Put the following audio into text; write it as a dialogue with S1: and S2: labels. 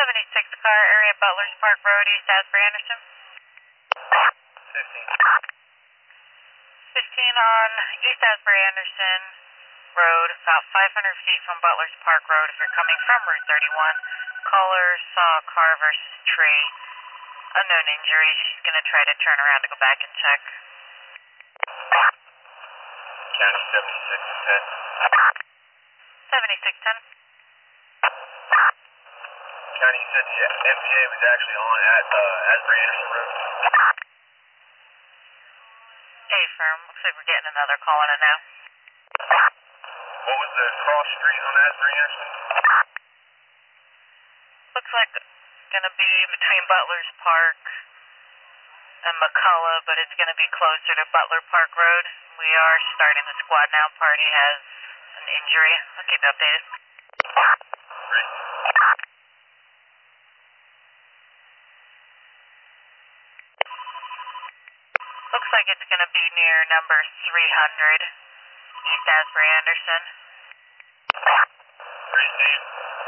S1: 76 car area, Butler's Park Road, East Asbury Anderson. 15 on East Asbury Anderson Road, about 500 feet from Butler's Park Road if you're coming from Route 31. Caller saw car versus tree. Unknown injury. She's going to try to turn around to go back and check.
S2: County 7610.
S1: 7610.
S2: County, you said the MPA was actually on at Asbury Anderson Road.
S1: Hey, firm. Looks like we're getting another call on it now.
S2: What was the cross street on Asbury Anderson?
S1: Looks like it's going to be between Butler's Park and McCullough, but it's going to be closer to Butler Park Road. We are starting the squad now. Party has an injury. I'll keep you updated.
S2: Great.
S1: Looks like it's going to be near number 300, East Asbury Anderson.
S2: Great name.